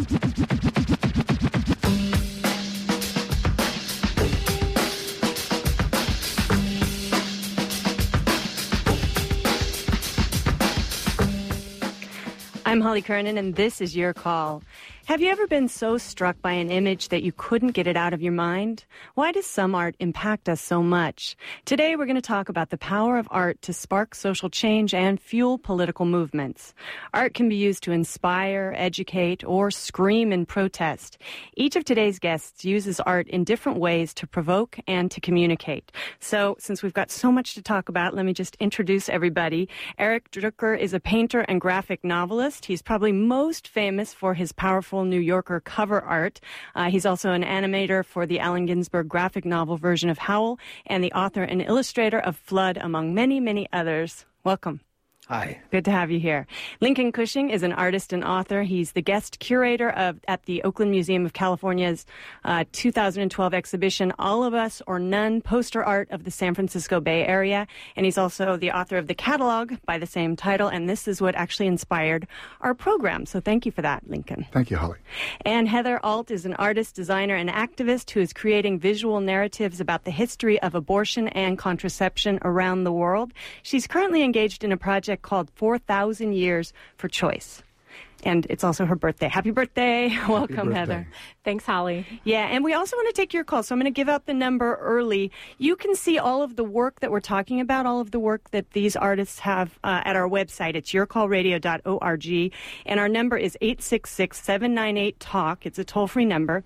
I'm Holly Kernan, and this is Your Call. Have you ever been so struck by an image that you couldn't get it out of your mind? Why does some art impact us so much? Today, we're going to talk about the power of art to spark social change and fuel political movements. Art can be used to inspire, educate, or scream in protest. Each of today's guests uses art in different ways to provoke and to communicate. So, since we've got so much to talk about, let me just introduce everybody. Eric Drucker is a painter and graphic novelist. He's probably most famous for his powerful New Yorker cover art. He's also an animator for the Allen Ginsberg graphic novel version of Howl and the author and illustrator of Flood, among many, many others. Welcome. Hi. Good to have you here. Lincoln Cushing is an artist and author. He's the guest curator at the Oakland Museum of California's 2012 exhibition, All of Us or None, poster art of the San Francisco Bay Area. And he's also the author of the catalog by the same title. And this is what actually inspired our program. So thank you for that, Lincoln. Thank you, Holly. And Heather Alt is an artist, designer, and activist who is creating visual narratives about the history of abortion and contraception around the world. She's currently engaged in a project called 4,000 Years for Choice. And it's also her birthday. Happy birthday. Welcome, birthday. Heather. Thanks, Holly. Yeah, and we also want to take your call, so I'm going to give out the number early. You can see all of the work that we're talking about, all of the work that these artists have at our website. It's yourcallradio.org, and our number is 866-798-TALK. It's a toll-free number.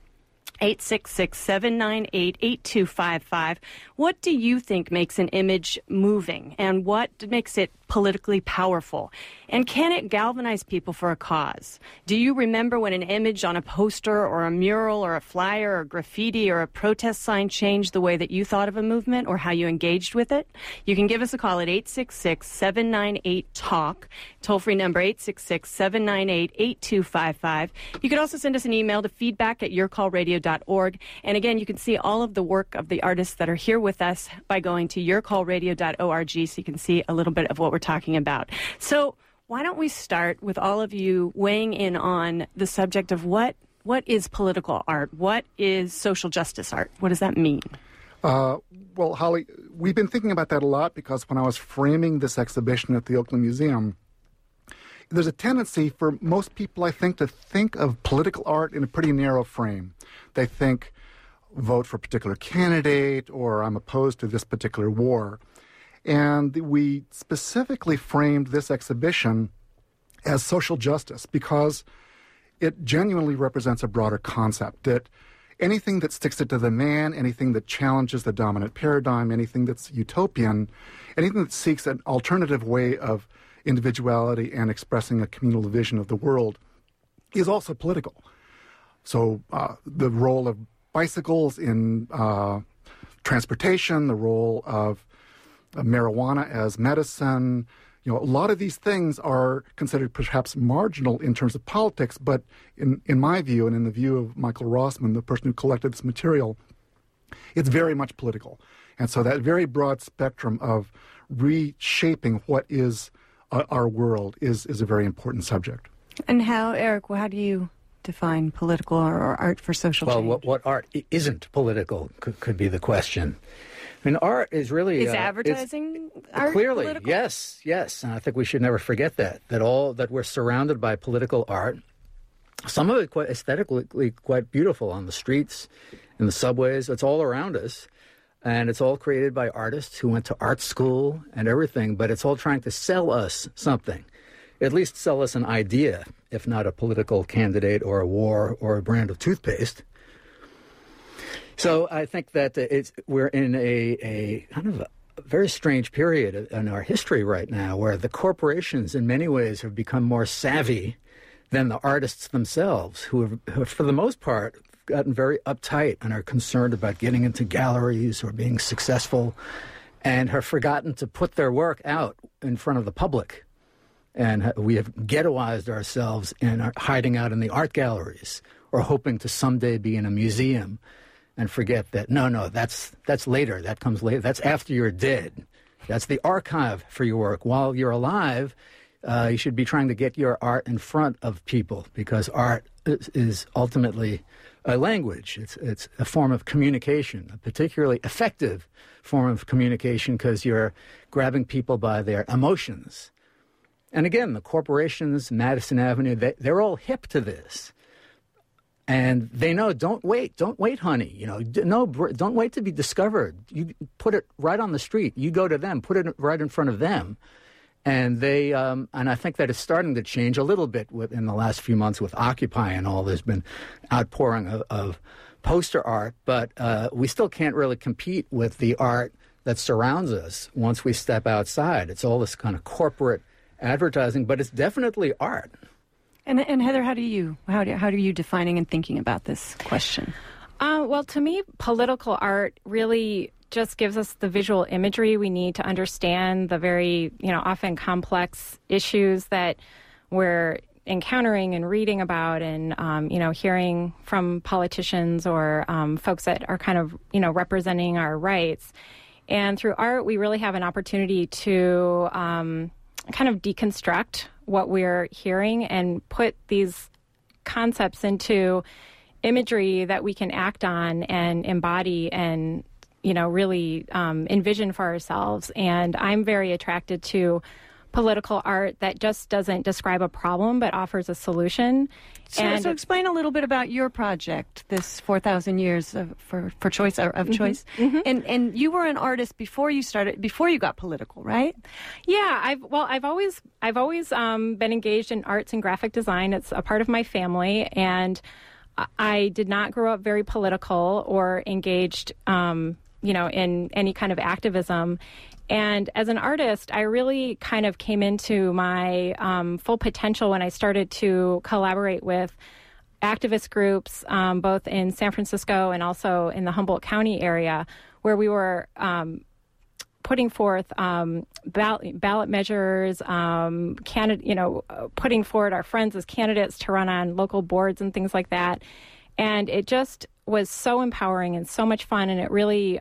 866-798-8255. What do you think makes an image moving, and what makes it politically powerful? And can it galvanize people for a cause? Do you remember when an image on a poster or a mural or a flyer or graffiti or a protest sign changed the way that you thought of a movement or how you engaged with it? You can give us a call at 866-798-TALK, toll-free number 866-798-8255. You can also send us an email to feedback@yourcallradio.org. And again, you can see all of the work of the artists that are here with us by going to yourcallradio.org, so you can see a little bit of what we're talking about. So why don't we start with all of you weighing in on the subject of what is political art? What is social justice art? What does that mean? Well, Holly, we've been thinking about that a lot because when I was framing this exhibition at the Oakland Museum, there's a tendency for most people, I think, to think of political art in a pretty narrow frame. They think, vote for a particular candidate, or I'm opposed to this particular war. And we specifically framed this exhibition as social justice because it genuinely represents a broader concept, that anything that sticks it to the man, anything that challenges the dominant paradigm, anything that's utopian, anything that seeks an alternative way of individuality and expressing a communal vision of the world is also political. So the role of bicycles in transportation, the role of marijuana as medicine, a lot of these things are considered perhaps marginal in terms of politics, but in my view and in the view of Michael Rossman, the person who collected this material, it's very much political. And so that very broad spectrum of reshaping what is our world is a very important subject. And how, Eric, how do you define political or art for social change? Well, what art isn't political could be the question. I mean, art is really... Is advertising art clearly, political? Yes. And I think we should never forget that we're surrounded by political art. Some of it quite aesthetically quite beautiful on the streets, in the subways. It's all around us. And it's all created by artists who went to art school and everything, but it's all trying to sell us something. At least sell us an idea, if not a political candidate or a war or a brand of toothpaste. So I think that we're in a kind of a very strange period in our history right now where the corporations in many ways have become more savvy than the artists themselves, who have for the most part, gotten very uptight and are concerned about getting into galleries or being successful and have forgotten to put their work out in front of the public. And we have ghettoized ourselves and are hiding out in the art galleries or hoping to someday be in a museum and forget that, no, that's later. That comes later. That's after you're dead. That's the archive for your work. While you're alive, You should be trying to get your art in front of people, because art is ultimately a language. It's a form of communication, a particularly effective form of communication, because you're grabbing people by their emotions. And again, the corporations, Madison Avenue, they're all hip to this. And they know, don't wait, honey. You know, no, don't wait to be discovered. You put it right on the street. You go to them, put it right in front of them. And they, and I think that it's starting to change a little bit in the last few months with Occupy and all. There's been outpouring of poster art, but we still can't really compete with the art that surrounds us once we step outside. It's all this kind of corporate advertising, but it's definitely art. And Heather, how do you defining and thinking about this question? Well, to me, political art really just gives us the visual imagery we need to understand the very, often complex issues that we're encountering and reading about, and hearing from politicians or folks that are kind of representing our rights. And through art, we really have an opportunity to kind of deconstruct what we're hearing and put these concepts into imagery that we can act on and embody and, really envision for ourselves. And I'm very attracted to political art that just doesn't describe a problem but offers a solution. So explain a little bit about your project, this 4,000 years for choice of choice. Mm-hmm. And you were an artist before you got political, right? Yeah, I've always been engaged in arts and graphic design. It's a part of my family, and I did not grow up very political or engaged, in any kind of activism. And as an artist, I really kind of came into my full potential when I started to collaborate with activist groups, both in San Francisco and also in the Humboldt County area, where we were putting forth ballot measures, putting forward our friends as candidates to run on local boards and things like that. And it just was so empowering and so much fun, and it really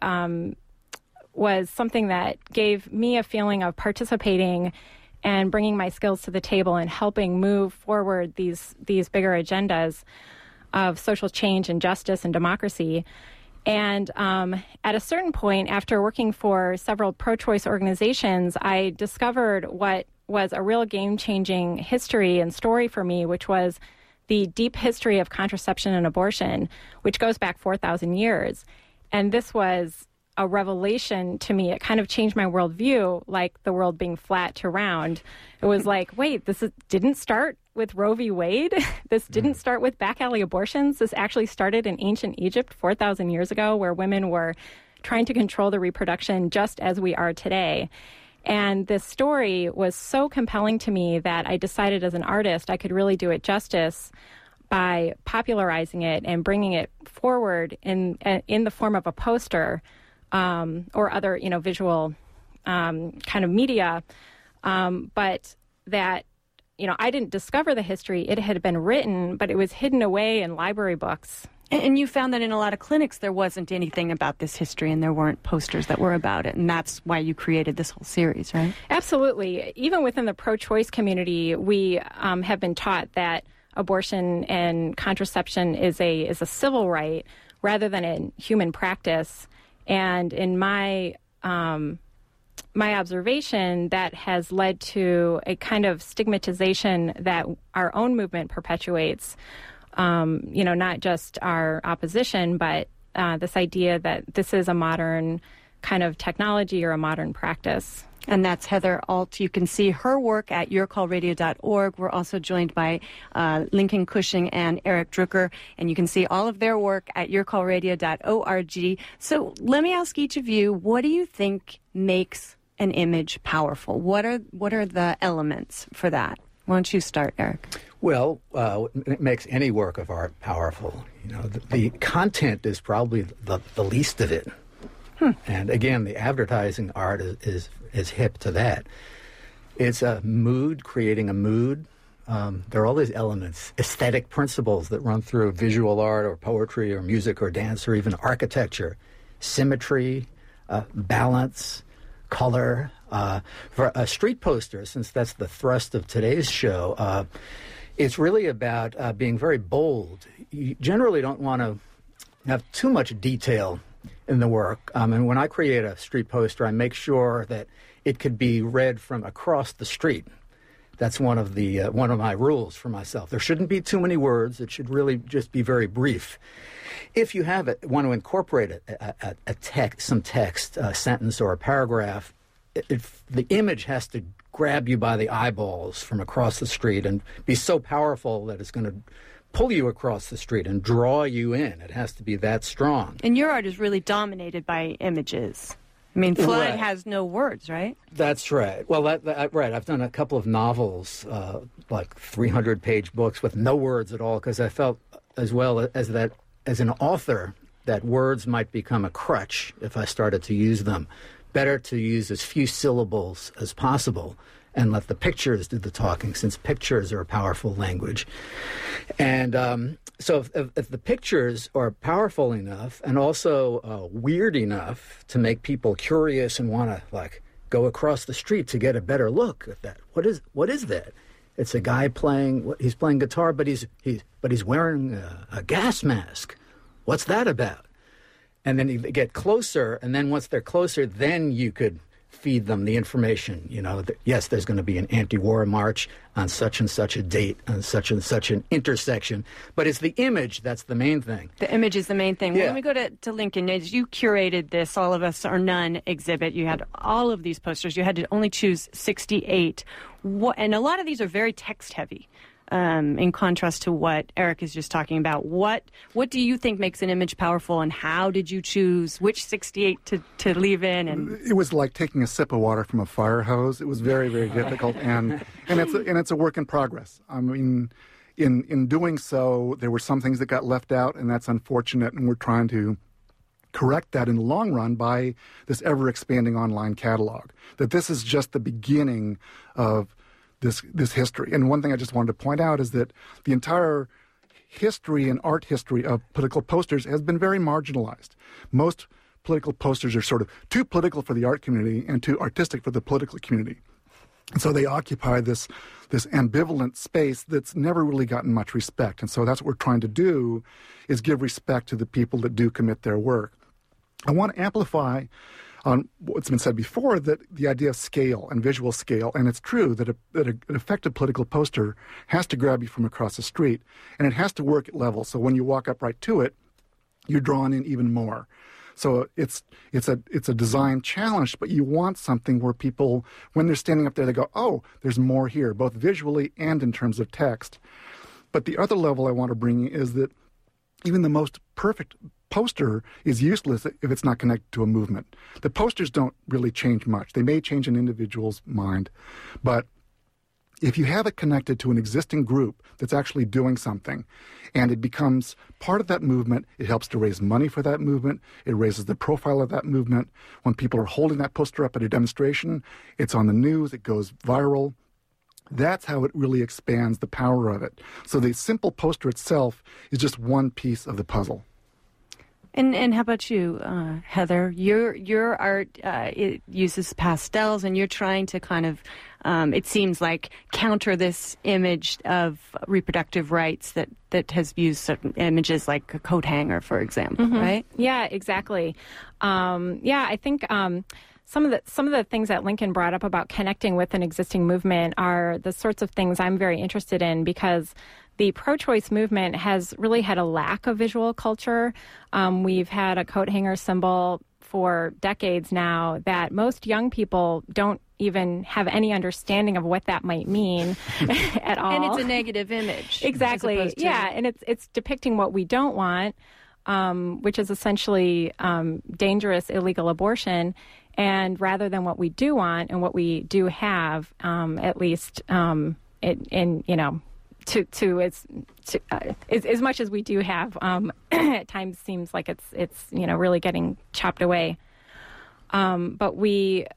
was something that gave me a feeling of participating and bringing my skills to the table and helping move forward these bigger agendas of social change and justice and democracy. And at a certain point, after working for several pro-choice organizations, I discovered what was a real game-changing history and story for me, which was the deep history of contraception and abortion, which goes back 4,000 years. And this was a revelation to me. It kind of changed my worldview, like the world being flat to round. It was like, wait, didn't start with Roe v. Wade. This didn't start with back alley abortions. This actually started in ancient Egypt 4,000 years ago, where women were trying to control their reproduction just as we are today. And this story was so compelling to me that I decided as an artist I could really do it justice by popularizing it and bringing it forward in the form of a poster or other, visual kind of media. But that, I didn't discover the history. It had been written, but it was hidden away in library books. And you found that in a lot of clinics there wasn't anything about this history, and there weren't posters that were about it, and that's why you created this whole series, right? Absolutely. Even within the pro-choice community, we have been taught that abortion and contraception is a civil right rather than a human practice. And in my observation, that has led to a kind of stigmatization that our own movement perpetuates. Not just our opposition, but this idea that this is a modern kind of technology or a modern practice. And that's Heather Alt. You can see her work at yourcallradio.org. We're also joined by Lincoln Cushing and Eric Drucker, and you can see all of their work at yourcallradio.org. So let me ask each of you, what do you think makes an image powerful? What are the elements for that? Why don't you start, Eric? Well, it makes any work of art powerful. The content is probably the least of it. And again, the advertising art is hip to that. It's a mood, creating a mood. There are all these elements, aesthetic principles that run through visual art or poetry or music or dance or even architecture. Symmetry, balance, color, For a street poster, since that's the thrust of today's show, it's really about being very bold. You generally don't want to have too much detail in the work. And when I create a street poster, I make sure that it could be read from across the street. That's one of my rules for myself. There shouldn't be too many words. It should really just be very brief. If you want to incorporate a text, some text, a sentence or a paragraph, the image has to grab you by the eyeballs from across the street and be so powerful that it's going to pull you across the street and draw you in. It has to be that strong. And your art is really dominated by images. I mean, Flood has no words, right? That's right. Well, right. I've done a couple of novels, like 300-page books with no words at all, because I felt as well as that as an author that words might become a crutch if I started to use them. Better to use as few syllables as possible and let the pictures do the talking, since pictures are a powerful language. And so if the pictures are powerful enough and also weird enough to make people curious and want to go across the street to get a better look at that, what is that? It's a guy he's playing guitar, but he's wearing a gas mask. What's that about? And then you get closer, and then once they're closer, then you could feed them the information. Yes, there's going to be an anti-war march on such and such a date, on such and such an intersection. But it's the image that's the main thing. The image is the main thing. Yeah. Well, let me go to Lincoln. As you curated this All of Us or None exhibit, you had all of these posters. You had to only choose 68. And a lot of these are very text-heavy. In contrast to what Eric is just talking about. What do you think makes an image powerful, and how did you choose which 68 to leave in? And it was like taking a sip of water from a fire hose. It was very, very difficult, and it's a work in progress. I mean, in doing so, there were some things that got left out, and that's unfortunate, and we're trying to correct that in the long run by this ever-expanding online catalog. That this is just the beginning of this history. And one thing I just wanted to point out is that the entire history and art history of political posters has been very marginalized. Most political posters are sort of too political for the art community and too artistic for the political community. And so they occupy this ambivalent space that's never really gotten much respect. And so that's what we're trying to do, is give respect to the people that do commit their work. I want to amplify on what's been said before, that the idea of scale and visual scale, and it's true that an effective political poster has to grab you from across the street, and it has to work at level. So when you walk up right to it, you're drawn in even more. So it's a design challenge, but you want something where people, when they're standing up there, they go, oh, there's more here, both visually and in terms of text. But the other level I want to bring is that even the most perfect poster is useless if it's not connected to a movement. The posters don't really change much. They may change an individual's mind, but if you have it connected to an existing group that's actually doing something and it becomes part of that movement, it helps to raise money for that movement, it raises the profile of that movement. When people are holding that poster up at a demonstration, it's on the news, it goes viral. That's how it really expands the power of it. So the simple poster itself is just one piece of the puzzle. And how about you, Heather? Your art it uses pastels, and you're trying to kind of, it seems like, counter this image of reproductive rights that has used certain images like a coat hanger, for example, right? Yeah, exactly. I think some of the things that Lincoln brought up about connecting with an existing movement are the sorts of things I'm very interested in, because the pro-choice movement has really had a lack of visual culture. We've had a coat hanger symbol for decades now that most young people don't even have any understanding of what that might mean at all. And it's a negative image. Exactly. Yeah, and it's depicting what we don't want, which is essentially dangerous, illegal abortion. And rather than what we do want and what we do have, at least as much as we do have, at times seems like it's really getting chopped away. But when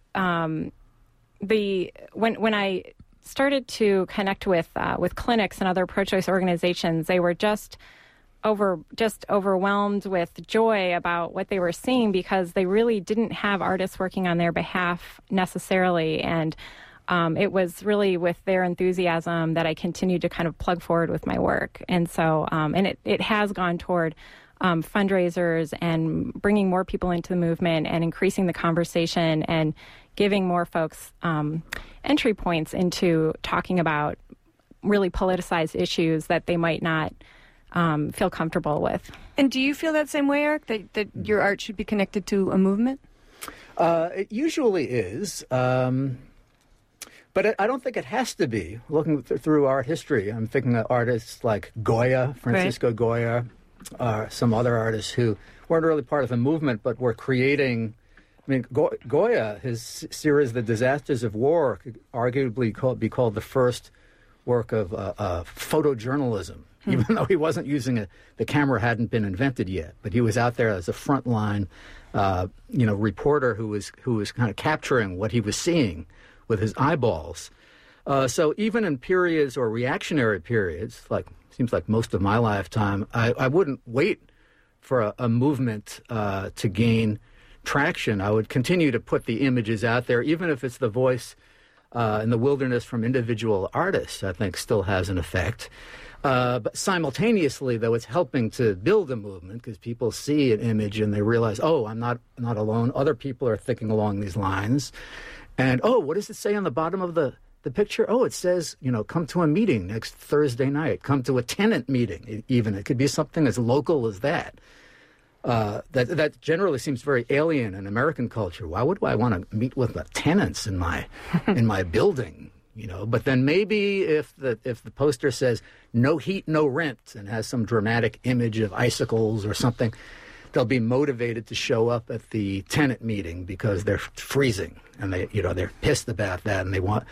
I started to connect with clinics and other pro-choice organizations, they were just just overwhelmed with joy about what they were seeing, because they really didn't have artists working on their behalf necessarily. And it was really with their enthusiasm that I continued to kind of plug forward with my work. And so, and it has gone toward fundraisers and bringing more people into the movement and increasing the conversation and giving more folks entry points into talking about really politicized issues that they might not feel comfortable with. And do you feel that same way, Eric, that your art should be connected to a movement? It usually is. But I don't think it has to be. Looking through art history, I'm thinking of artists like Goya, Francisco Goya, some other artists who weren't really part of the movement, but were creating. I mean, Goya, his series "The Disasters of War," could arguably be called the first work of photojournalism, even though he wasn't using the camera hadn't been invented yet. But he was out there as a frontline, reporter who was kind of capturing what he was seeing with his eyeballs. So even in periods or reactionary periods, seems like most of my lifetime, I wouldn't wait for a movement to gain traction. I would continue to put the images out there, even if it's the voice in the wilderness from individual artists, I think still has an effect. But simultaneously, though, it's helping to build a movement because people see an image and they realize, oh, I'm not alone. Other people are thinking along these lines. And, oh, what does it say on the bottom of the picture? Oh, it says, come to a meeting next Thursday night. Come to a tenant meeting, even. It could be something as local as that. That generally seems very alien in American culture. Why would I want to meet with the tenants in my building? But then maybe if the poster says no heat, no rent, and has some dramatic image of icicles or something, they'll be motivated to show up at the tenant meeting because they're freezing and they're pissed about that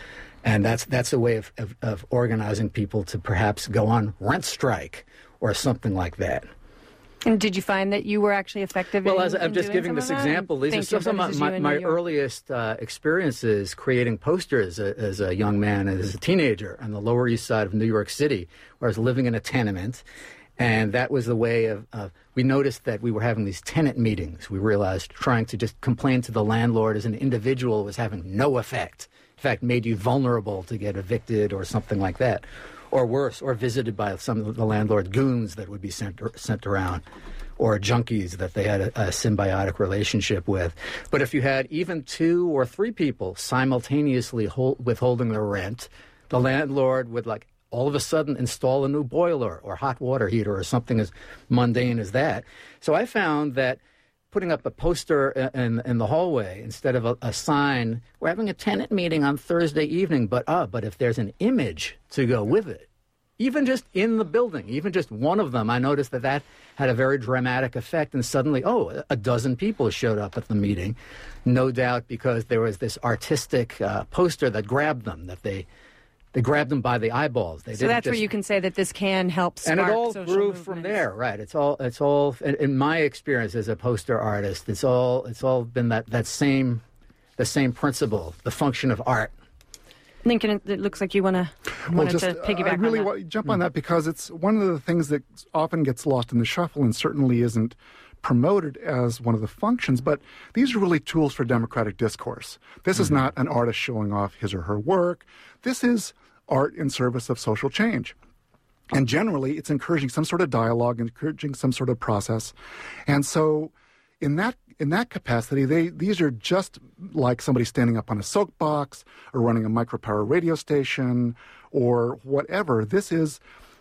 and that's a way of organizing people to perhaps go on rent strike or something like that. And did you find that you were actually effective? Well, as I'm just giving this example, these are some of my earliest experiences creating posters as a young man, as a teenager on the Lower East Side of New York City, where I was living in a tenement. And that was the way of we noticed that we were having these tenant meetings. We realized trying to just complain to the landlord as an individual was having no effect. In fact, made you vulnerable to get evicted or something like that. Or worse, or visited by some of the landlord goons that would be sent around, or junkies that they had a symbiotic relationship with. But if you had even 2 or 3 people simultaneously withholding their rent, the landlord would all of a sudden install a new boiler or hot water heater or something as mundane as that. So I found that putting up a poster in the hallway instead of a sign, we're having a tenant meeting on Thursday evening, but if there's an image to go with it, even just in the building, even just one of them, I noticed that had a very dramatic effect, and suddenly, a dozen people showed up at the meeting, no doubt because there was this artistic poster that grabbed them, that they grabbed them by the eyeballs. So that's where you can say that this can help spark social movements. And it all grew movements. from there, right? It's all in my experience as a poster artist. It's all been the same principle, the function of art. Lincoln, it looks like you wanted to piggyback I really on that. want to jump on that because it's one of the things that often gets lost in the shuffle and certainly isn't promoted as one of the functions, but these are really tools for democratic discourse. This is not an artist showing off his or her work. This is art in service of social change. And generally, it's encouraging some sort of dialogue, encouraging some sort of process. And so in that capacity, these are just like somebody standing up on a soapbox or running a micropower radio station or whatever. This is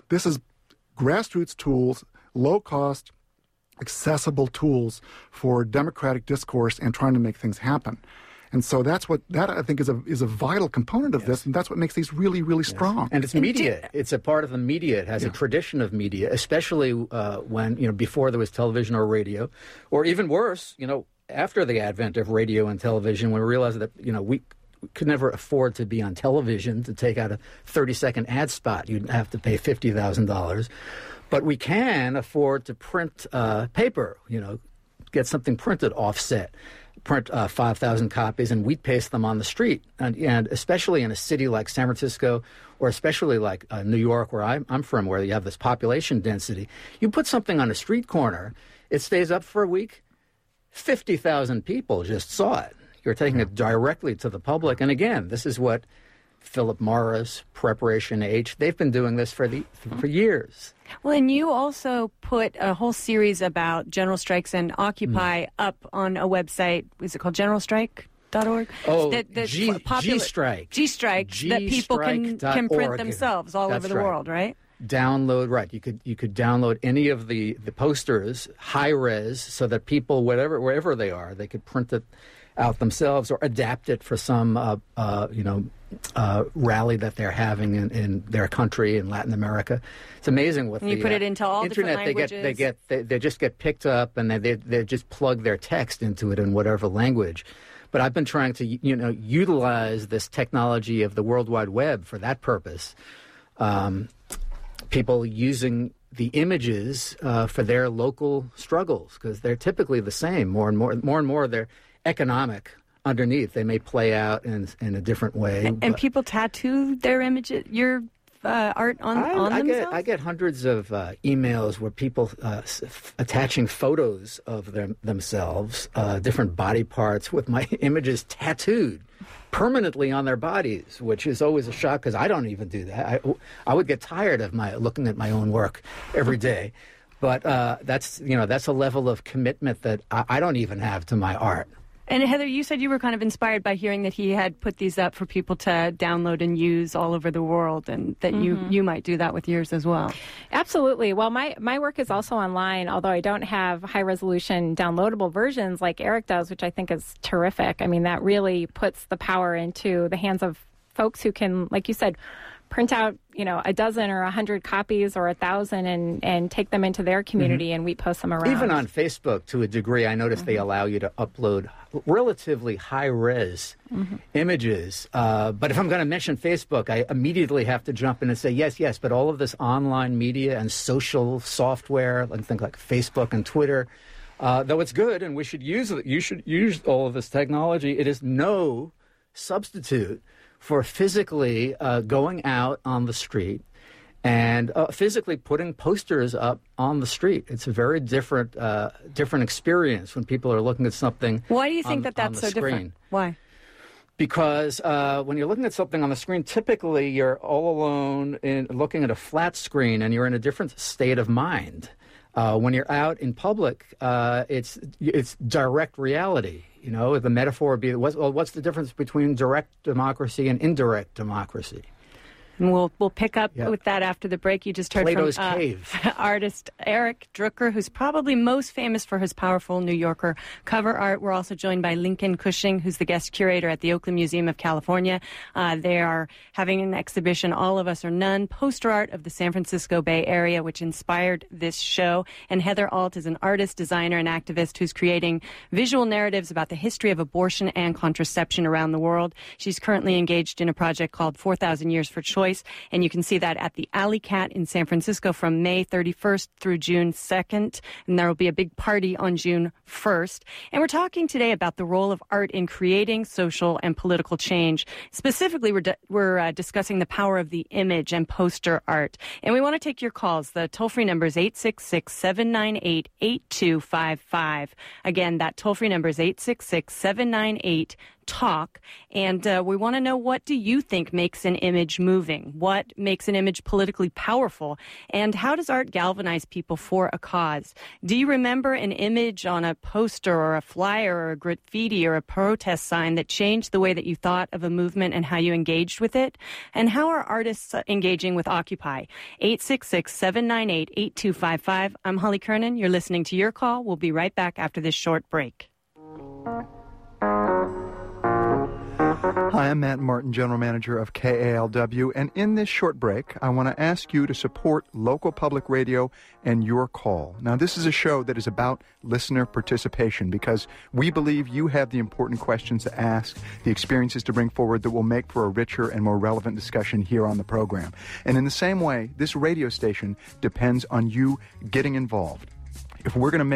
grassroots tools, low cost, accessible tools for democratic discourse and trying to make things happen. And so that I think is a vital component of this, and that's what makes these really, really strong. And it's media. It's a part of the media. It has a tradition of media, especially when, before there was television or radio, or even worse, after the advent of radio and television, when we realized that, we could never afford to be on television to take out a 30-second ad spot. You'd have to pay $50,000. But we can afford to print paper, get something printed offset. print 5,000 copies and wheat paste them on the street. And especially in a city like San Francisco, or especially like New York, where I'm from, where you have this population density, you put something on a street corner, it stays up for a week, 50,000 people just saw it. You're taking it directly to the public. And again, this is what Philip Morris, Preparation H, they've been doing this for years. Well, and you also put a whole series about general strikes and Occupy up on a website. Is it called generalstrike.org? Oh, G-Strike. G-Strike, that people can print themselves all over the world, right? Download, right. You could download any of the posters, high res, so that people, wherever they are, they could print it out themselves or adapt it for some rally that they're having in their country in Latin America. It's amazing what you put it into all internet, different languages. They just get picked up and they just plug their text into it in whatever language. But I've been trying to utilize this technology of the World Wide Web for that purpose. People using the images for their local struggles, because they're typically the same. More and more they're economic underneath. They may play out in a different way. And people tattoo their images, your art on themselves? I get hundreds of emails where people attaching photos of themselves, different body parts with my images tattooed permanently on their bodies, which is always a shock because I don't even do that. I would get tired of looking at my own work every day. But that's a level of commitment that I don't even have to my art. And Heather, you said you were kind of inspired by hearing that he had put these up for people to download and use all over the world, and that you might do that with yours as well. Absolutely. Well, my work is also online, although I don't have high-resolution downloadable versions like Eric does, which I think is terrific. I mean, that really puts the power into the hands of folks who can, like you said, print out, a dozen or 100 copies or 1,000 and take them into their community and we post them around. Even on Facebook, to a degree, I noticed they allow you to upload relatively high-res images. But if I'm going to mention Facebook, I immediately have to jump in and say, yes, but all of this online media and social software, like things like Facebook and Twitter, though it's good and we should use it, you should use all of this technology, it is no substitute for physically going out on the street and physically putting posters up on the street. It's a very different experience when people are looking at something. Why do you think that's so different? Why? Because when you're looking at something on the screen, typically you're all alone looking at a flat screen and you're in a different state of mind. When you're out in public, it's direct reality. The metaphor would be, what's the difference between direct democracy and indirect democracy? And we'll pick up with that after the break. You just heard Plato's from Cave. Artist Eric Drucker, who's probably most famous for his powerful New Yorker cover art. We're also joined by Lincoln Cushing, who's the guest curator at the Oakland Museum of California. They are having an exhibition, All of Us or None, poster art of the San Francisco Bay Area, which inspired this show. And Heather Alt is an artist, designer, and activist who's creating visual narratives about the history of abortion and contraception around the world. She's currently engaged in a project called 4,000 Years for Choice, and you can see that at the Alley Cat in San Francisco from May 31st through June 2nd, and there will be a big party on June 1st. And we're talking today about the role of art in creating social and political change. Specifically, we're discussing the power of the image and poster art. And we want to take your calls. The toll-free number is 866-798-8255. Again, that toll-free number is 866-798-8255. Talk, and we want to know, what do you think makes an image moving? What makes an image politically powerful? And how does art galvanize people for a cause? Do you remember an image on a poster or a flyer or a graffiti or a protest sign that changed the way that you thought of a movement and how you engaged with it? And how are artists engaging with Occupy? 866-798-8255. I'm Holly Kernan. You're listening to Your Call. We'll be right back after this short break. Hi, I'm Matt Martin, General Manager of KALW, and in this short break, I want to ask you to support local public radio and Your Call. Now, this is a show that is about listener participation because we believe you have the important questions to ask, the experiences to bring forward that will make for a richer and more relevant discussion here on the program. And in the same way, this radio station depends on you getting involved. If we're going to make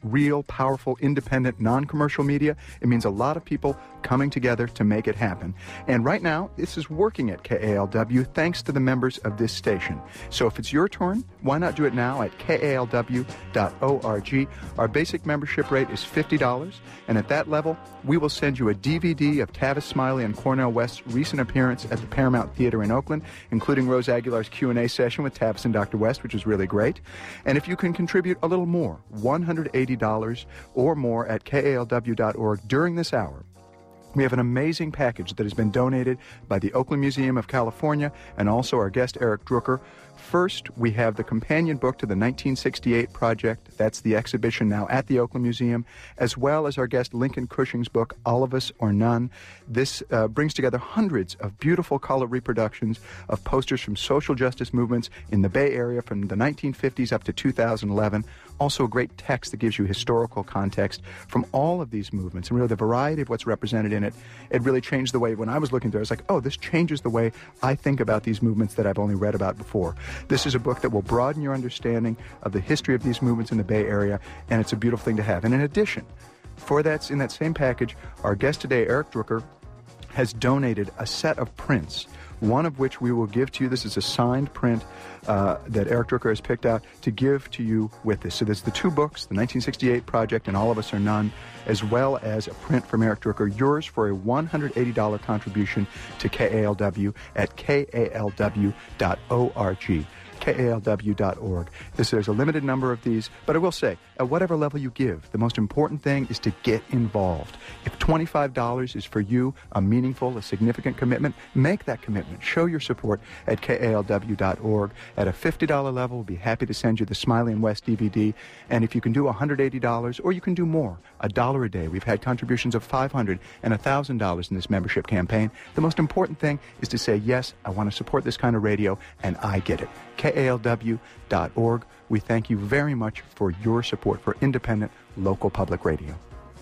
real, powerful, independent, non-commercial media. It means a lot of people coming together to make it happen. And right now, this is working at KALW thanks to the members of this station. So if it's your turn, why not do it now at kalw.org. Our basic membership rate is $50, and at that level, we will send you a DVD of Tavis Smiley and Cornel West's recent appearance at the Paramount Theater in Oakland, including Rose Aguilar's Q&A session with Tavis and Dr. West, which was really great. And if you can contribute a little more, $180 or more at kalw.org during this hour, we have an amazing package that has been donated by the Oakland Museum of California and also our guest Eric Drucker. First, we have the companion book to the 1968 project. That's the exhibition now at the Oakland Museum, as well as our guest Lincoln Cushing's book, All of Us or None. This brings together hundreds of beautiful color reproductions of posters from social justice movements in the Bay Area from the 1950s up to 2011. Also a great text that gives you historical context from all of these movements and really the variety of what's represented in it. It really changed the way, when I was looking through it, I was like, oh, this changes the way I think about these movements that I've only read about before. This is a book that will broaden your understanding of the history of these movements in the Bay Area, and it's a beautiful thing to have. And in addition, in that same package, our guest today, Eric Drucker, has donated a set of prints, one of which we will give to you. This is a signed print that Eric Drucker has picked out to give to you with this. So there's the two books, the 1968 Project and All of Us or None, as well as a print from Eric Drucker, yours for a $180 contribution to KALW at kalw.org. KALW.org. There's a limited number of these, but I will say, at whatever level you give, the most important thing is to get involved. If $25 is for you a meaningful, a significant commitment, make that commitment. Show your support at KALW.org. At a $50 level, we'll be happy to send you the Smiley and West DVD. And if you can do $180, or you can do more, $1 a day. We've had contributions of $500 and $1,000 in this membership campaign. The most important thing is to say, yes, I want to support this kind of radio, and I get it. KALW.org. We thank you very much for your support for independent local public radio.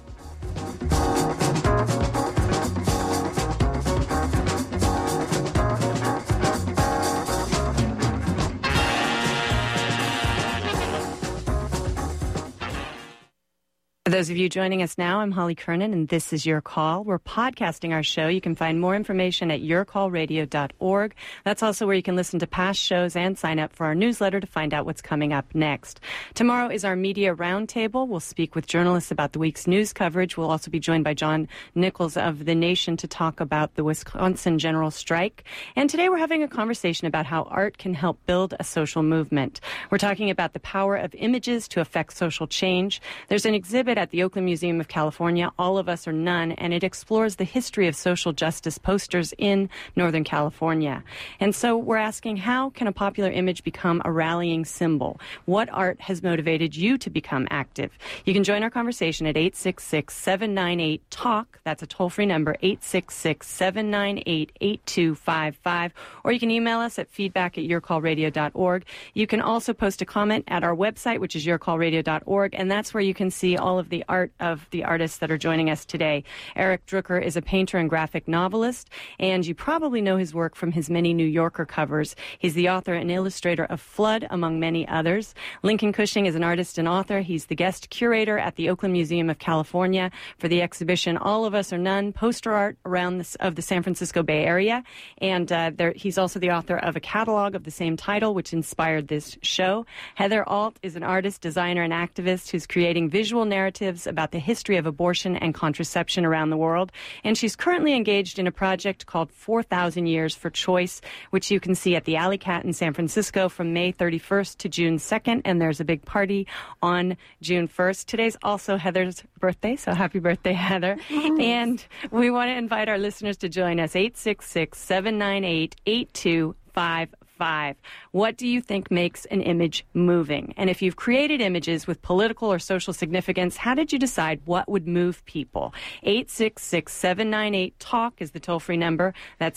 For those of you joining us now, I'm Holly Kernan, and this is Your Call. We're podcasting our show. You can find more information at yourcallradio.org. That's also where you can listen to past shows and sign up for our newsletter to find out what's coming up next. Tomorrow is our Media Roundtable. We'll speak with journalists about the week's news coverage. We'll also be joined by John Nichols of The Nation to talk about the Wisconsin general strike. And today we're having a conversation about how art can help build a social movement. We're talking about the power of images to affect social change. There's an exhibit at the Oakland Museum of California, All of Us or None, and it explores the history of social justice posters in Northern California. And so we're asking, how can a popular image become a rallying symbol? What art has motivated you to become active? You can join our conversation at 866-798-TALK. That's a toll-free number, 866-798-8255. Or you can email us at feedback@yourcallradio.org. You can also post a comment at our website, which is yourcallradio.org, and that's where you can see all of the art of the artists that are joining us today. Eric Drucker is a painter and graphic novelist, and you probably know his work from his many New Yorker covers. He's the author and illustrator of Flood, among many others. Lincoln Cushing is an artist and author. He's the guest curator at the Oakland Museum of California for the exhibition All of Us or None, poster art around of the San Francisco Bay Area. And he's also the author of a catalog of the same title, which inspired this show. Heather Alt is an artist, designer, and activist who's creating visual narratives about the history of abortion and contraception around the world. And she's currently engaged in a project called 4,000 Years for Choice, which you can see at the Alley Cat in San Francisco from May 31st to June 2nd. And there's a big party on June 1st. Today's also Heather's birthday, so happy birthday, Heather. And we want to invite our listeners to join us, 866-798-8255. What do you think makes an image moving? And if you've created images with political or social significance, how did you decide what would move people? 866-798-TALK is the toll-free number. That's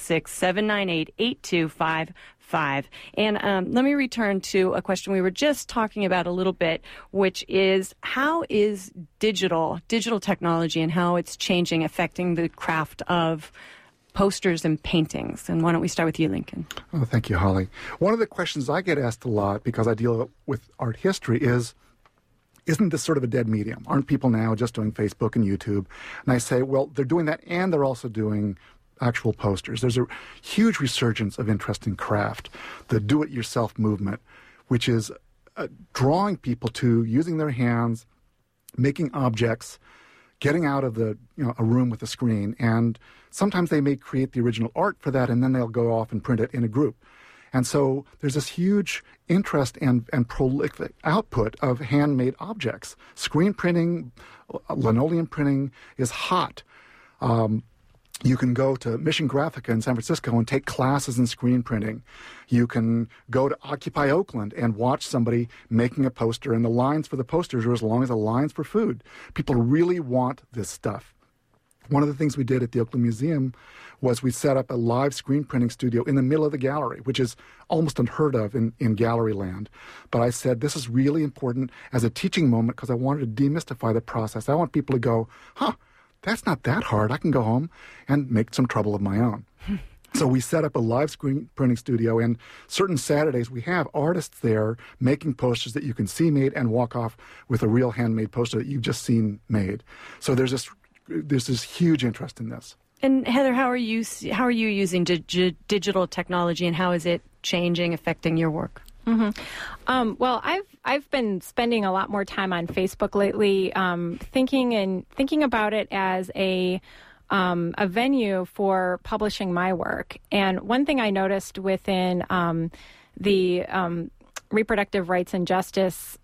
866-798-8255. And let me return to a question we were just talking about a little bit, which is, how is digital technology and how it's changing affecting the craft of posters and paintings? And why don't we start with you, Lincoln? Oh, thank you, Holly. One of the questions I get asked a lot, because I deal with art history, is isn't this sort of a dead medium? Aren't people now just doing Facebook and YouTube? And I say, well, they're doing that, and they're also doing actual posters. There's a huge resurgence of interest in craft, the do-it-yourself movement, which is drawing people to using their hands, making objects, getting out of a room with a screen. And sometimes they may create the original art for that, and then they'll go off and print it in a group. And so there's this huge interest and prolific output of handmade objects. Screen printing, linoleum printing is hot. You can go to Mission Graphica in San Francisco and take classes in screen printing. You can go to Occupy Oakland and watch somebody making a poster, and the lines for the posters are as long as the lines for food. People really want this stuff. One of the things we did at the Oakland Museum was we set up a live screen printing studio in the middle of the gallery, which is almost unheard of in gallery land. But I said, this is really important as a teaching moment because I wanted to demystify the process. I want people to go, that's not that hard. I can go home and make some trouble of my own. So we set up a live screen printing studio, and certain Saturdays we have artists there making posters that you can see made and walk off with a real handmade poster that you've just seen made. So there's this huge interest in this. And Heather, how are you using digital technology, and how is it changing, affecting your work? Mm-hmm. Well, I've been spending a lot more time on Facebook lately, thinking about it as a venue for publishing my work. And one thing I noticed within the reproductive rights and justice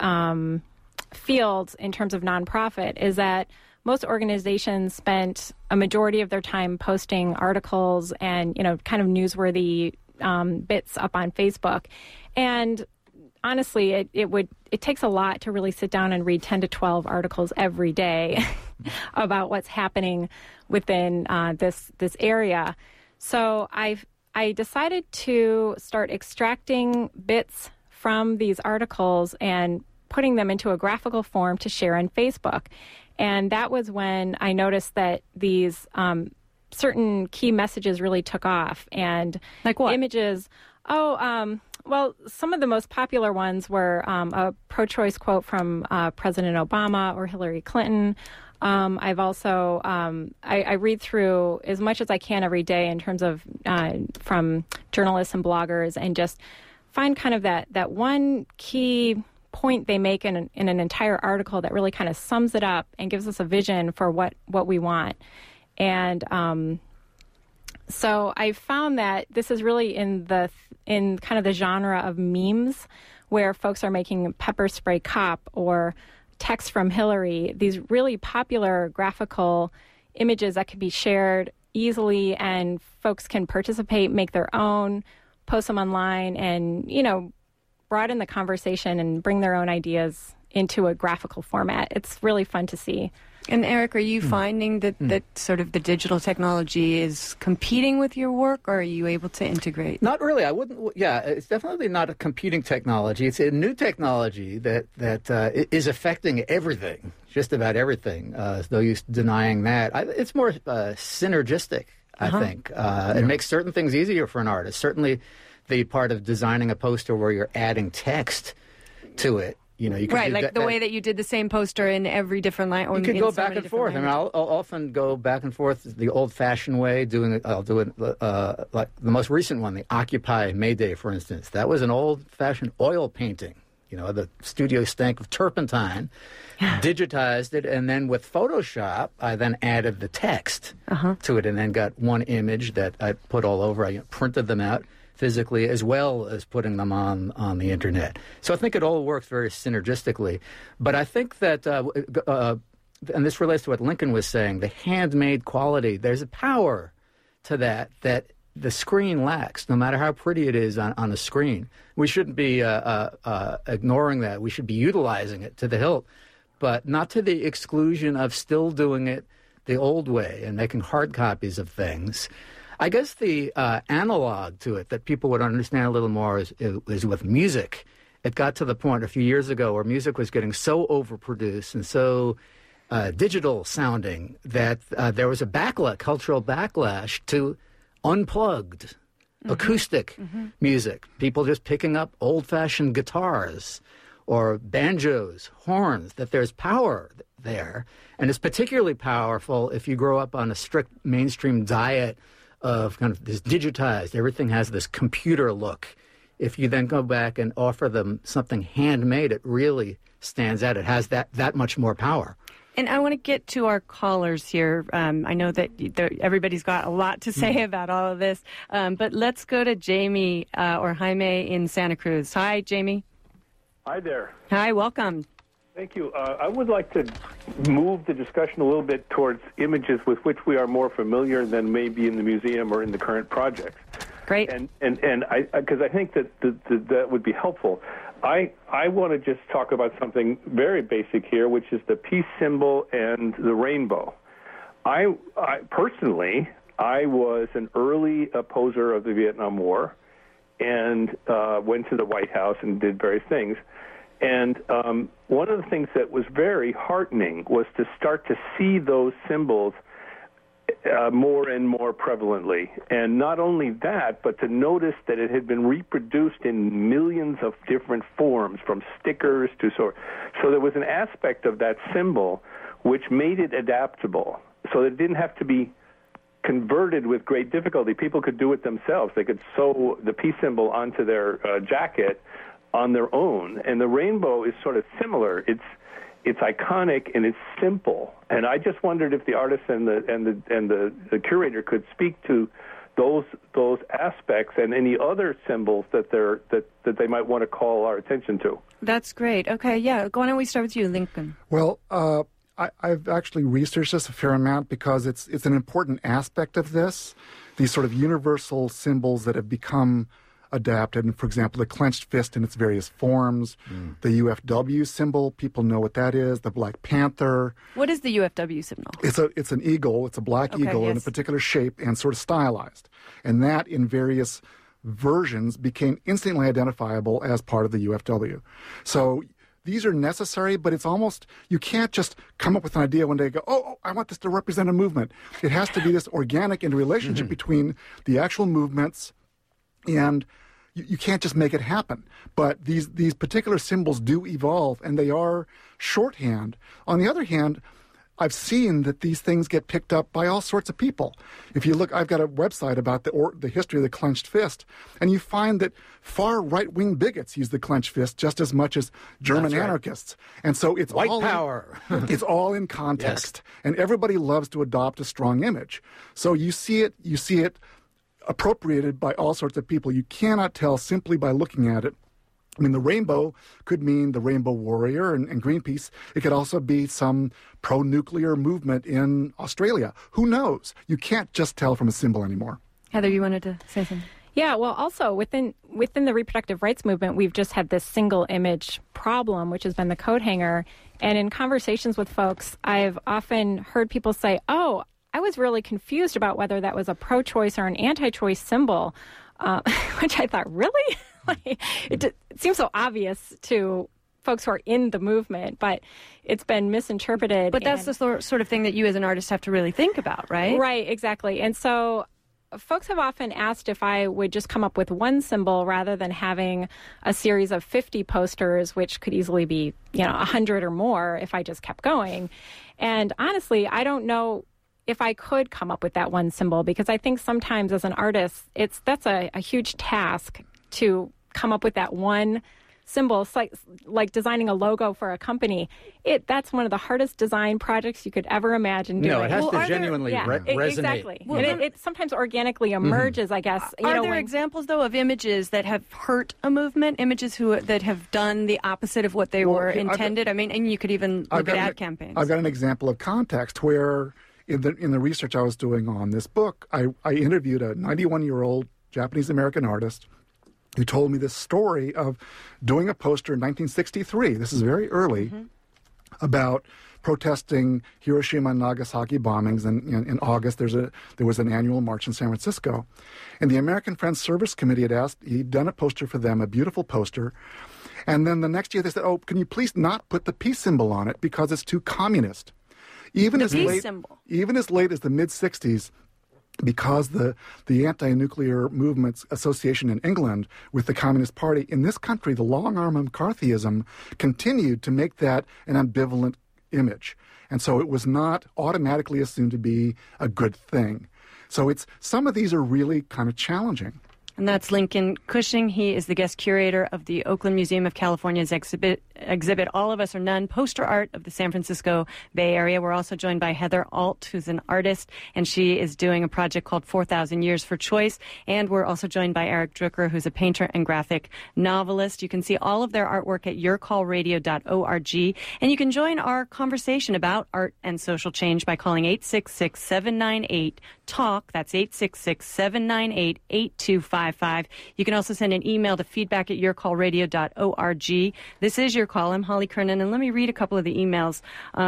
fields in terms of nonprofit is that most organizations spent a majority of their time posting articles and, kind of newsworthy bits up on Facebook. And honestly, it takes a lot to really sit down and read 10 to 12 articles every day about what's happening within this area. So I decided to start extracting bits from these articles and putting them into a graphical form to share on Facebook. And that was when I noticed that these certain key messages really took off. And like what? Images. Well, some of the most popular ones were a pro-choice quote from President Obama or Hillary Clinton. I've also, I read through as much as I can every day in terms of from journalists and bloggers, and just find kind of that one key point they make in an entire article that really kind of sums it up and gives us a vision for what we want. And so I found that this is really in kind of the genre of memes, where folks are making pepper spray cop or text from Hillary, these really popular graphical images that can be shared easily, and folks can participate, make their own, post them online, and, broaden the conversation and bring their own ideas into a graphical format. It's really fun to see. And Eric, are you finding that sort of the digital technology is competing with your work, or are you able to integrate? Not really. I wouldn't. Yeah, it's definitely not a competing technology. It's a new technology that is affecting everything, just about everything. Though you're denying that, it's more synergistic. I think it makes certain things easier for an artist. Certainly, the part of designing a poster where you're adding text to it. You can right, like the way that you did the same poster in every different line. You can go back and forth. I mean, I'll often go back and forth the old-fashioned way. I'll do it like the most recent one, the Occupy May Day, for instance. That was an old-fashioned oil painting. The studio stank of turpentine, digitized it, and then with Photoshop, I then added the text to it, and then got one image that I put all over. I printed them out physically, as well as putting them on the internet. So I think it all works very synergistically. But I think that, and this relates to what Lincoln was saying, the handmade quality, there's a power to that the screen lacks, no matter how pretty it is on a screen. We shouldn't be ignoring that. We should be utilizing it to the hilt, but not to the exclusion of still doing it the old way and making hard copies of things. I guess the analog to it that people would understand a little more is with music. It got to the point a few years ago where music was getting so overproduced and so digital sounding that there was a cultural backlash to unplugged acoustic music. People just picking up old-fashioned guitars or banjos, horns, that there's power there. And it's particularly powerful if you grow up on a strict mainstream diet of kind of this digitized, everything has this computer look. If you then go back and offer them something handmade, it really stands out. It has that much more power. And I want to get to our callers here. I know that everybody's got a lot to say about all of this, but let's go to Jamie or Jaime in Santa Cruz. Hi, Jamie. Hi there. Hi, welcome. Thank you. I would like to move the discussion a little bit towards images with which we are more familiar than maybe in the museum or in the current projects. Great. And because I think that that would be helpful. I want to just talk about something very basic here, which is the peace symbol and the rainbow. I personally was an early opposer of the Vietnam War and went to the White House and did various things. And one of the things that was very heartening was to start to see those symbols more and more prevalently. And not only that, but to notice that it had been reproduced in millions of different forms, from stickers to so there was an aspect of that symbol which made it adaptable, so that it didn't have to be converted with great difficulty. People could do it themselves. They could sew the peace symbol onto their jacket on their own. And the rainbow is sort of similar. It's iconic and it's simple. And I just wondered if the artist and the curator could speak to those aspects and any other symbols that they might want to call our attention to. That's great. Okay, yeah. Why don't we start with you, Lincoln? Well, I've actually researched this a fair amount because it's an important aspect of this. These sort of universal symbols that have become adapted, and for example, the clenched fist in its various forms, the UFW symbol, people know what that is, the Black Panther. What is the UFW symbol? It's an eagle, it's a black eagle in a particular shape and sort of stylized. And that in various versions became instantly identifiable as part of the UFW. So these are necessary, but it's almost, you can't just come up with an idea one day and go, oh, I want this to represent a movement. It has to be this organic interrelationship between the actual movements, and you can't just make it happen. But these particular symbols do evolve, and they are shorthand. On the other hand, I've seen that these things get picked up by all sorts of people. If you look, I've got a website about the history of the clenched fist, and you find that far right-wing bigots use the clenched fist just as much as German anarchists. And so it's white all power. It's all in context, and everybody loves to adopt a strong image. So you see it appropriated by all sorts of people. You cannot tell simply by looking at it. I mean, the rainbow could mean the Rainbow Warrior and Greenpeace. It could also be some pro-nuclear movement in Australia. Who knows? You can't just tell from a symbol anymore. Heather, you wanted to say something? Yeah, well, also within the reproductive rights movement, we've just had this single image problem, which has been the coat hanger. And in conversations with folks, I've often heard people say, oh, I was really confused about whether that was a pro-choice or an anti-choice symbol, which I thought, really? It seems so obvious to folks who are in the movement, but it's been misinterpreted. But that's the sort of thing that you as an artist have to really think about, right? Right, exactly. And so folks have often asked if I would just come up with one symbol rather than having a series of 50 posters, which could easily be, 100 or more if I just kept going. And honestly, I don't know if I could come up with that one symbol, because I think sometimes as an artist, that's a huge task to come up with that one symbol. It's like designing a logo for a company. That's one of the hardest design projects you could ever imagine doing. No, it has to genuinely resonate. Exactly. Well, and it sometimes organically emerges, I guess. Are there examples, though, of images that have hurt a movement, images that have done the opposite of what they were intended? And you could even look at ad campaigns. I've got an example of context where in the research I was doing on this book, I interviewed a 91-year-old Japanese-American artist who told me this story of doing a poster in 1963. This is very early, about protesting Hiroshima and Nagasaki bombings. And in August, there was an annual march in San Francisco. And the American Friends Service Committee had asked, he'd done a poster for them, a beautiful poster. And then the next year they said, oh, can you please not put the peace symbol on it because it's too communist? Even as late as the mid-'60s, because the anti-nuclear movement's association in England with the Communist Party, in this country, the long arm of McCarthyism continued to make that an ambivalent image. And so it was not automatically assumed to be a good thing. So some of these are really kind of challenging. And that's Lincoln Cushing. He is the guest curator of the Oakland Museum of California's exhibit All of Us or None, poster art of the San Francisco Bay Area. We're also joined by Heather Alt, who's an artist, and she is doing a project called 4,000 Years for Choice. And we're also joined by Eric Drucker, who's a painter and graphic novelist. You can see all of their artwork at yourcallradio.org. And you can join our conversation about art and social change by calling 866-798-TALK. That's 866-798-8255. You can also send an email to feedback@yourcallradio.org. This is Your Call. I'm Holly Kernan, and let me read a couple of the emails.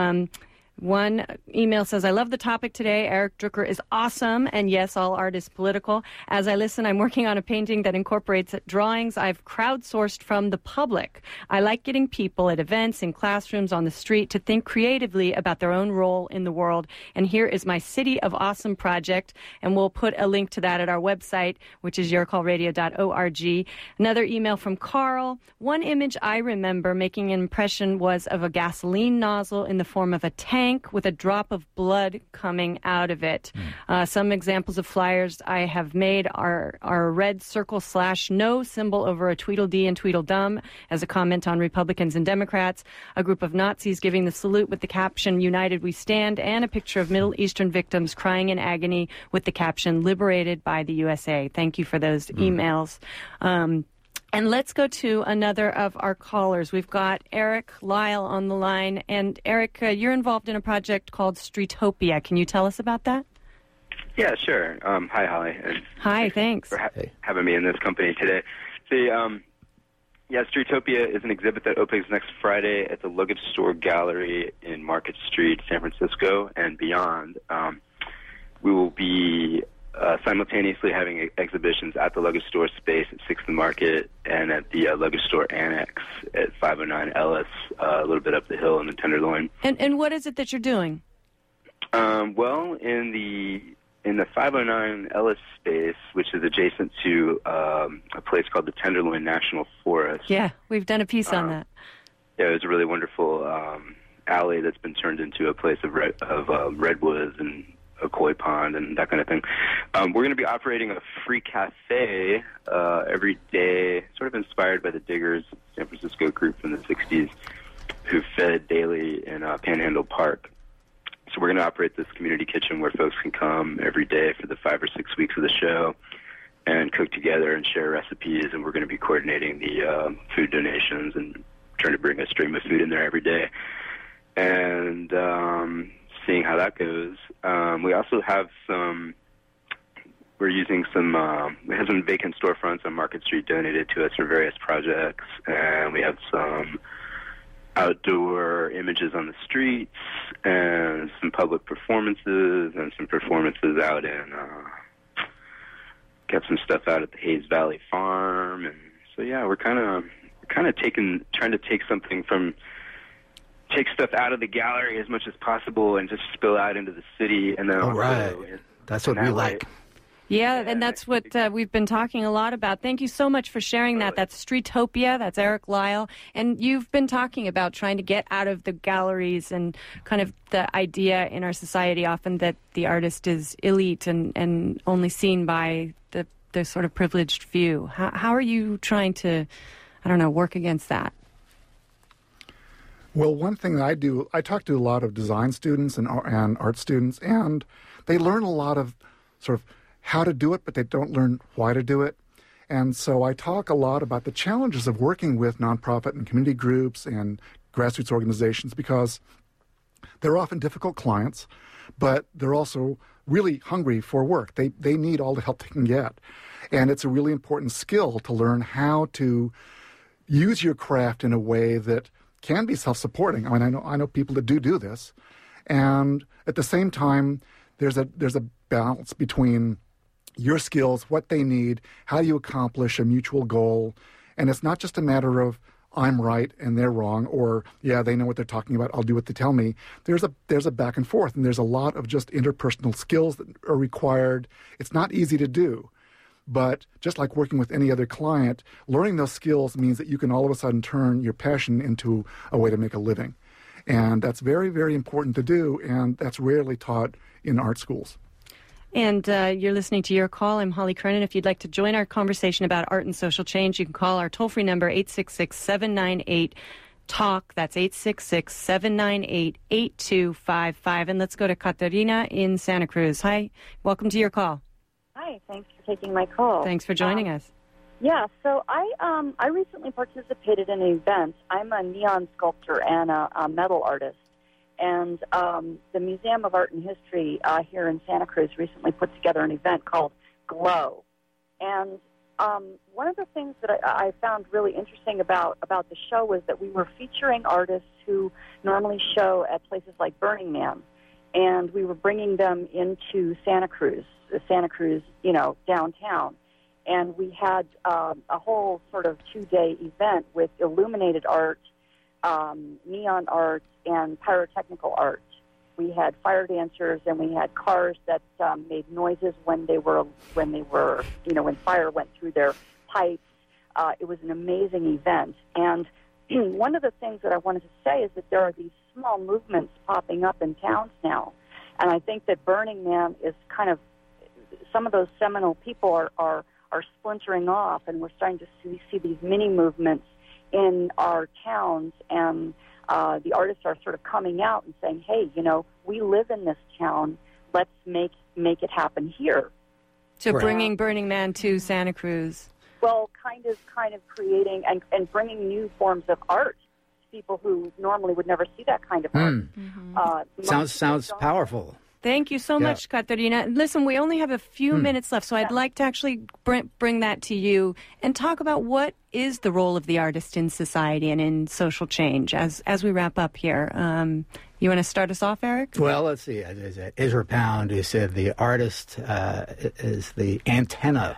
One email says, I love the topic today. Eric Drucker is awesome. And yes, all art is political. As I listen, I'm working on a painting that incorporates drawings I've crowdsourced from the public. I like getting people at events, in classrooms, on the street to think creatively about their own role in the world. And here is my City of Awesome project. And we'll put a link to that at our website, which is yourcallradio.org. Another email from Carl. One image I remember making an impression was of a gasoline nozzle in the form of a tank with a drop of blood coming out of it. Some examples of flyers I have made are a red circle /no symbol over a Tweedledee and Tweedledum as a comment on Republicans and Democrats, a group of Nazis giving the salute with the caption, United We Stand, and a picture of Middle Eastern victims crying in agony with the caption, Liberated by the USA. Thank you for those emails. And let's go to another of our callers. We've got Eric Lyle on the line. And Eric, you're involved in a project called Streetopia. Can you tell us about that? Yeah, sure. Hi, Holly. And hi, thanks. For having me in this company today. Streetopia is an exhibit that opens next Friday at the Luggage Store Gallery in Market Street, San Francisco, and beyond. We will be simultaneously having exhibitions at the Luggage Store space at 6th and Market and at the Luggage Store Annex at 509 Ellis, a little bit up the hill in the Tenderloin. And what is it that you're doing? Well, in the 509 Ellis space, which is adjacent to a place called the Tenderloin National Forest. Yeah, we've done a piece on that. Yeah, it was a really wonderful alley that's been turned into a place of redwoods and a koi pond and that kind of thing. We're going to be operating a free cafe every day, sort of inspired by the Diggers, San Francisco group from the 60s, who fed daily in Panhandle Park. So we're going to operate this community kitchen where folks can come every day for the 5 or 6 weeks of the show and cook together and share recipes, and we're going to be coordinating the food donations and trying to bring a stream of food in there every day. And seeing how that goes. We also have we have some vacant storefronts on Market Street donated to us for various projects, and we have some outdoor images on the streets and some public performances and some performances out in, got some stuff out at the Hayes Valley Farm. And so, yeah, we're kind of trying to take stuff out of the gallery as much as possible and just spill out into the city. And then that's what we like. Yeah, and that's what we've been talking a lot about. Thank you so much for sharing that. That's Streetopia. That's Eric Lyle. And you've been talking about trying to get out of the galleries and kind of the idea in our society often that the artist is elite and only seen by the sort of privileged few. How are you trying to, work against that? Well, one thing that I do, I talk to a lot of design students and art students, and they learn a lot of sort of how to do it, but they don't learn why to do it. And so I talk a lot about the challenges of working with nonprofit and community groups and grassroots organizations, because they're often difficult clients, but they're also really hungry for work. They need all the help they can get. And it's a really important skill to learn how to use your craft in a way that can be self-supporting. I mean, I know people that do this. And at the same time, there's a balance between your skills, what they need, how you accomplish a mutual goal. And it's not just a matter of I'm right and they're wrong, or yeah, they know what they're talking about, I'll do what they tell me. There's a back and forth, and there's a lot of just interpersonal skills that are required. It's not easy to do. But just like working with any other client, learning those skills means that you can all of a sudden turn your passion into a way to make a living. And that's very, very important to do, and that's rarely taught in art schools. And you're listening to Your Call. I'm Holly Kernan. If you'd like to join our conversation about art and social change, you can call our toll-free number, 866-798-TALK. That's 866-798-8255. And let's go to Katerina in Santa Cruz. Hi, welcome to Your Call. Hi, thanks for taking my call. Thanks for joining us. Yeah, so I recently participated in an event. I'm a neon sculptor and a metal artist. And the Museum of Art and History here in Santa Cruz recently put together an event called Glow. And one of the things that I found really interesting about the show was that we were featuring artists who normally show at places like Burning Man. And we were bringing them into Santa Cruz, downtown. And we had a whole sort of 2-day event with illuminated art, neon art, and pyrotechnical art. We had fire dancers, and we had cars that made noises when fire went through their pipes. It was an amazing event. And one of the things that I wanted to say is that there are these small movements popping up in towns now. And I think that Burning Man is kind of, some of those seminal people are splintering off, and we're starting to see these mini movements in our towns, and the artists are sort of coming out and saying, hey, we live in this town, let's make it happen here. So bringing Burning Man to Santa Cruz. Well, kind of creating and bringing new forms of art to people who normally would never see that kind of art. Mm-hmm. Sounds powerful. Thank you so much, Katerina. Listen, we only have a few minutes left, so I'd like to actually bring that to you and talk about what is the role of the artist in society and in social change as we wrap up here. You want to start us off, Eric? Well, let's see. Ezra Pound, who said the artist is the antenna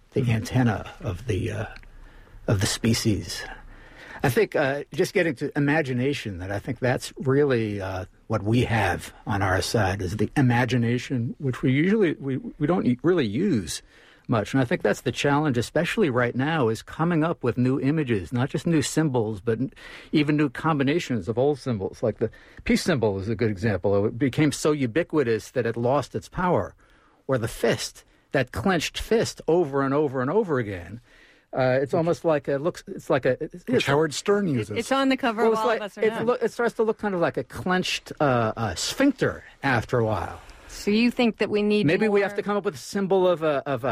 of the species. I think just getting to imagination, that I think that's really what we have on our side is the imagination, which we don't really use much. And I think that's the challenge, especially right now, is coming up with new images, not just new symbols, but even new combinations of old symbols. Like the peace symbol is a good example. It became so ubiquitous that it lost its power. Or the that clenched fist over and over and over again. It's almost like which Howard Stern uses. It's on the cover of All of Us Are Now. It starts to look kind of like a clenched sphincter after a while. So you think that we need we have to come up with a symbol of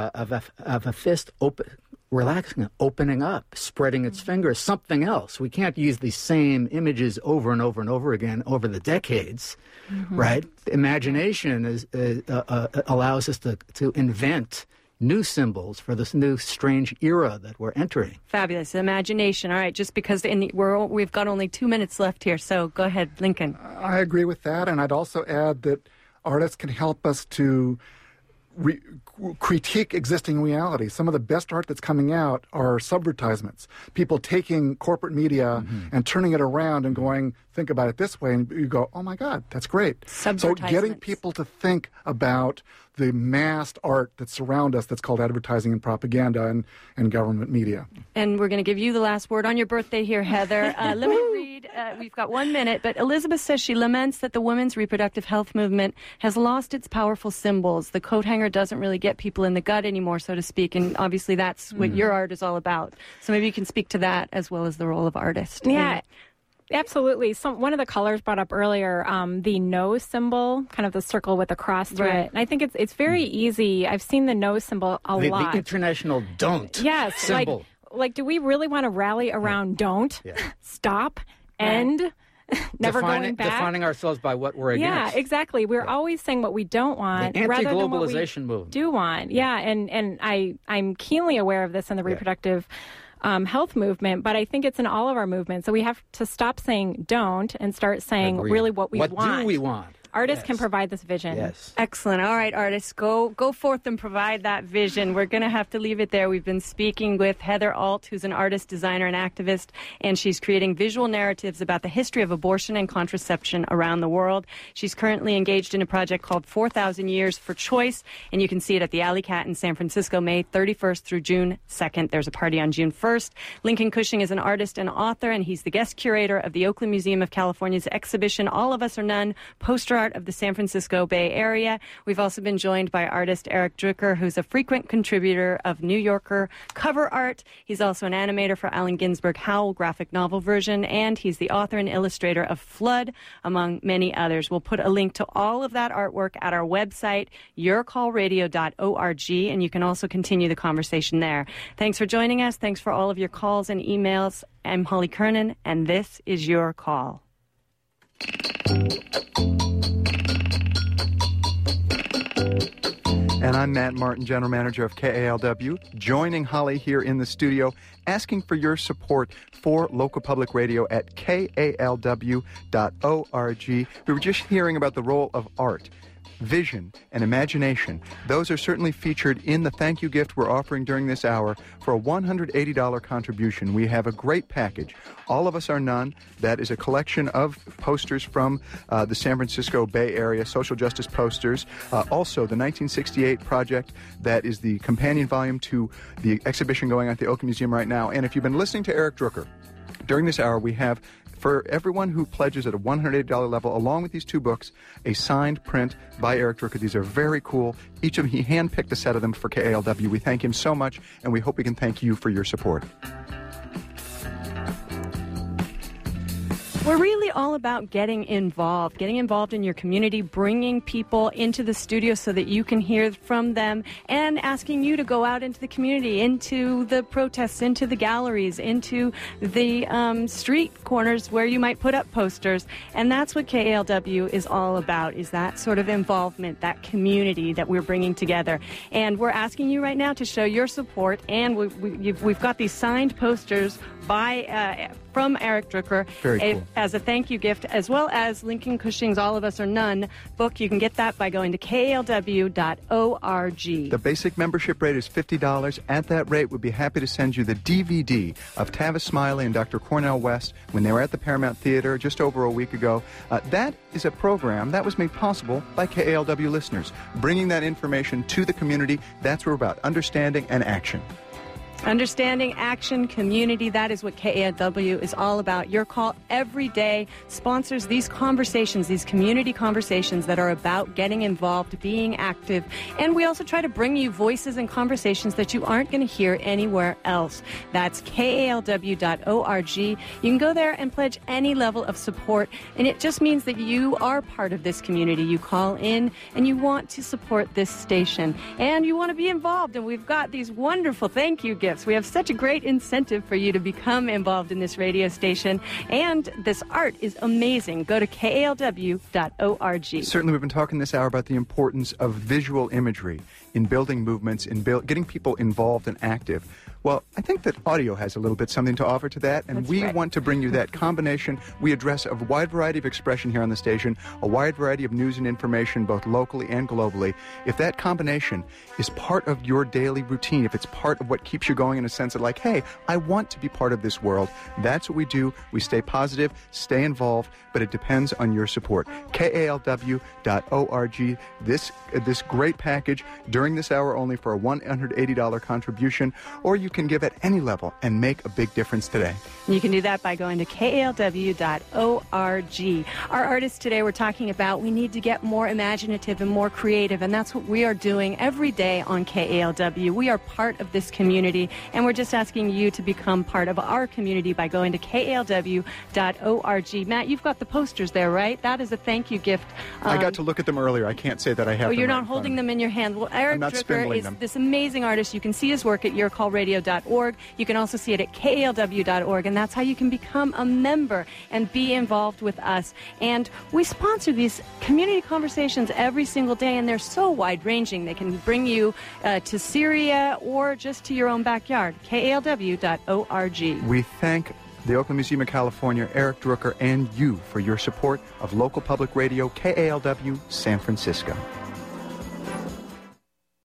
a fist relaxing, opening up, spreading its fingers, something else. We can't use the same images over and over and over again over the decades, right? Imagination allows us to invent new symbols for this new strange era that we're entering. Fabulous. Imagination. All right, just because we've got only 2 minutes left here, so go ahead, Lincoln. I agree with that, and I'd also add that artists can help us to critique existing reality. Some of the best art that's coming out are subvertisements. People taking corporate media and turning it around and going, think about it this way, and you go, oh my God, that's great. So getting people to think about the massed art that surround us that's called advertising and propaganda and government media. And we're going to give you the last word on your birthday here, Heather. Let me read. We've got 1 minute, but Elizabeth says she laments that the women's reproductive health movement has lost its powerful symbols. The coat hanger doesn't really get people in the gut anymore, so to speak, and obviously that's what your art is all about. So maybe you can speak to that as well as the role of artist. Yeah. Absolutely. One of the colors brought up earlier, the no symbol, kind of the circle with a cross through it. And I think it's very easy. I've seen the no symbol a lot. The international don't symbol. Like, do we really want to rally around don't, stop, end, never going back? Defining ourselves by what we're against. Yeah, exactly. We're always saying what we don't want rather than what we do want. Yeah, and I'm keenly aware of this in the reproductive health movement, but I think it's in all of our movements. So we have to stop saying don't and start saying really what we want. What do we want? Artists can provide this vision. Yes. Excellent. All right, artists, go forth and provide that vision. We're going to have to leave it there. We've been speaking with Heather Alt, who's an artist, designer, and activist, and she's creating visual narratives about the history of abortion and contraception around the world. She's currently engaged in a project called 4,000 Years for Choice, and you can see it at the Alley Cat in San Francisco, May 31st through June 2nd. There's a party on June 1st. Lincoln Cushing is an artist and author, and he's the guest curator of the Oakland Museum of California's exhibition, All of Us or None, Poster Art of the San Francisco Bay Area. We've also been joined by artist Eric Drucker, who's a frequent contributor of New Yorker cover art. He's also an animator for Allen Ginsberg Howl graphic novel version, and he's the author and illustrator of Flood, among many others. We'll put a link to all of that artwork at our website, yourcallradio.org, and you can also continue the conversation there. Thanks for joining us. Thanks for all of your calls and emails. I'm Holly Kernan, and this is Your Call. And I'm Matt Martin, General Manager of KALW, joining Holly here in the studio, asking for your support for local public radio at KALW.org. We were just hearing about the role of art, vision, and imagination. Those are certainly featured in the thank you gift we're offering during this hour. For a $180 contribution, we have a great package. All of Us Are None. That is a collection of posters from the San Francisco Bay Area, social justice posters. Also, the 1968 project, that is the companion volume to the exhibition going on at the Oakland Museum right now. And if you've been listening to Eric Drucker, during this hour, we have, for everyone who pledges at a $180 level, along with these two books, a signed print by Eric Drucker. These are very cool. Each of them, he handpicked a set of them for KALW. We thank him so much, and we hope we can thank you for your support. We're really all about getting involved in your community, bringing people into the studio so that you can hear from them, and asking you to go out into the community, into the protests, into the galleries, into the street corners where you might put up posters. And that's what KALW is all about, is that sort of involvement, that community that we're bringing together. And we're asking you right now to show your support, and we've got these signed posters by from Eric Drucker. Very cool. As a thank you gift, as well as Lincoln Cushing's All of Us or None book. You can get that by going to KALW.org. The basic membership rate is $50. At that rate, we'd be happy to send you the DVD of Tavis Smiley and Dr. Cornel West when they were at the Paramount Theater just over a week ago. That is a program that was made possible by KALW listeners. Bringing that information to the community, that's what we're about, understanding and action. Understanding, action, community, that is what KALW is all about. Your Call every day sponsors these conversations, these community conversations that are about getting involved, being active. And we also try to bring you voices and conversations that you aren't going to hear anywhere else. That's KALW.org. You can go there and pledge any level of support. And it just means that you are part of this community. You call in and you want to support this station. And you want to be involved. And we've got these wonderful thank you gifts. We have such a great incentive for you to become involved in this radio station, and this art is amazing. Go to KALW.org. Certainly, we've been talking this hour about the importance of visual imagery in building movements, in getting people involved and active. Well, I think that audio has a little bit something to offer to that, and That's we right. want to bring you that combination. We address a wide variety of expression here on the station, a wide variety of news and information, both locally and globally. If that combination is part of your daily routine, if it's part of what keeps you going in a sense of like, hey, I want to be part of this world, that's what we do. We stay positive, stay involved, but it depends on your support. KALW.org. This great package during this hour only for a $180 contribution, or you can give at any level and make a big difference today. You can do that by going to KALW.org. Our artists today were talking about we need to get more imaginative and more creative, and that's what we are doing every day on KALW. We are part of this community, and we're just asking you to become part of our community by going to KALW.org. Matt, you've got the posters there, right? That is a thank you gift. I got to look at them earlier. I can't say that I have them. You're right not in front holding of me. them in your hand. Well, Eric I'm not Drucker spindling is them. this amazing artist. You can see his work at yourcallradio.org. You can also see it at KALW.org, and that's how you can become a member and be involved with us. And we sponsor these community conversations every single day, and they're so wide-ranging. They can bring you to Syria or just to your own backyard. KALW.org. We thank the Oakland Museum of California, Eric Drucker, and you for your support of local public radio KALW San Francisco.